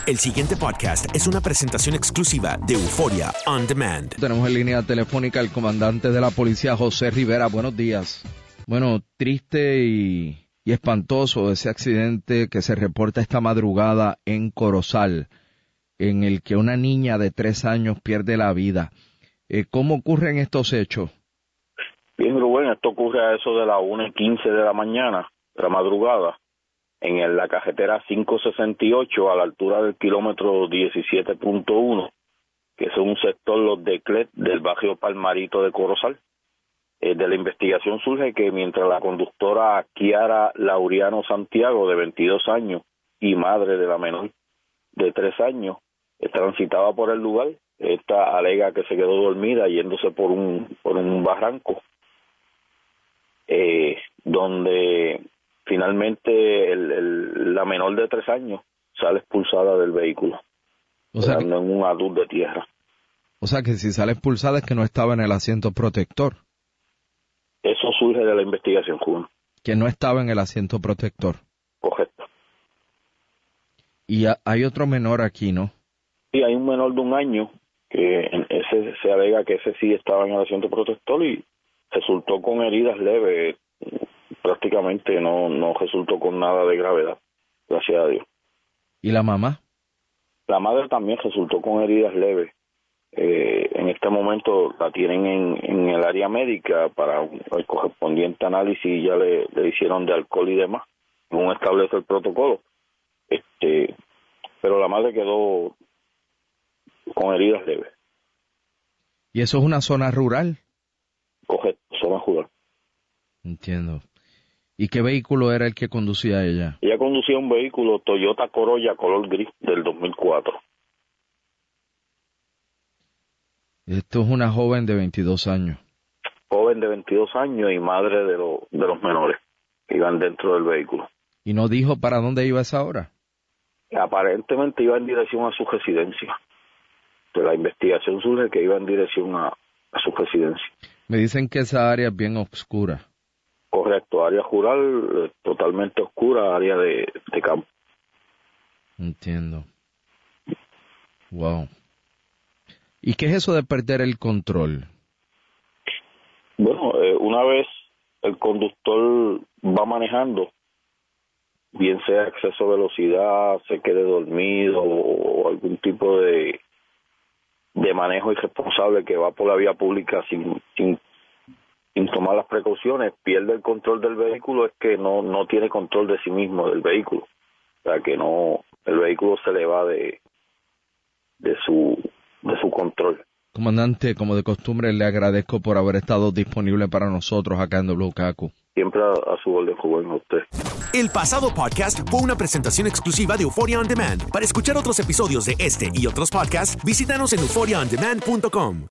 El siguiente podcast es una presentación exclusiva de Euphoria On Demand. Tenemos en línea telefónica al comandante de la policía, José Rivera. Buenos días. Bueno, triste y espantoso ese accidente que se reporta esta madrugada en Corozal, en el que una niña de 3 años pierde la vida. ¿Cómo ocurren estos hechos? Bien, Rubén, esto ocurre a eso de las 1:15 de la mañana, de la madrugada, en la carretera 568, a la altura del kilómetro 17.1, que es un sector, Los Declet, del barrio Palmarito de Corozal. De la investigación surge que mientras la conductora Kiara Laureano Santiago, de 22 años, y madre de la menor de 3 años, transitaba por el lugar, esta alega que se quedó dormida yéndose por un barranco, donde finalmente la menor de 3 años sale expulsada del vehículo, quedando en un adut de tierra. O sea que si sale expulsada es que no estaba en el asiento protector. Eso surge de la investigación, Juan. Que no estaba en el asiento protector. Correcto. Y hay otro menor aquí, ¿no? Sí, hay un menor de 1 año, que ese se alega que ese sí estaba en el asiento protector y resultó con heridas leves. Prácticamente no resultó con nada de gravedad, gracias a Dios. ¿Y la mamá? La madre también resultó con heridas leves. En este momento la tienen en el área médica para el correspondiente análisis, ya le hicieron de alcohol y demás, según establece el protocolo. Pero la madre quedó con heridas leves. ¿Y eso es una zona rural? Correcto, zona rural. Entiendo. ¿Y qué vehículo era el que conducía ella? Ella conducía un vehículo Toyota Corolla color gris del 2004. Esto es una joven de 22 años. Joven de 22 años y madre de los menores que iban dentro del vehículo. ¿Y no dijo para dónde iba a esa hora? Aparentemente iba en dirección a su residencia. De la investigación surge que iba en dirección a su residencia. Me dicen que esa área es bien oscura. Correcto, área rural, totalmente oscura, área de campo. Entiendo. Wow. ¿Y qué es eso de perder el control? Bueno, una vez el conductor va manejando, bien sea exceso de velocidad, se quede dormido o algún tipo de manejo irresponsable que va por la vía pública sin tomar las precauciones, pierde el control del vehículo, es que no tiene control de sí mismo, del vehículo. O sea, que el vehículo se le va de su control. Comandante, como de costumbre, le agradezco por haber estado disponible para nosotros acá en WKQ. Siempre a su orden, joven, a usted. El pasado podcast fue una presentación exclusiva de Euphoria On Demand. Para escuchar otros episodios de este y otros podcasts, visítanos en euphoriaondemand.com.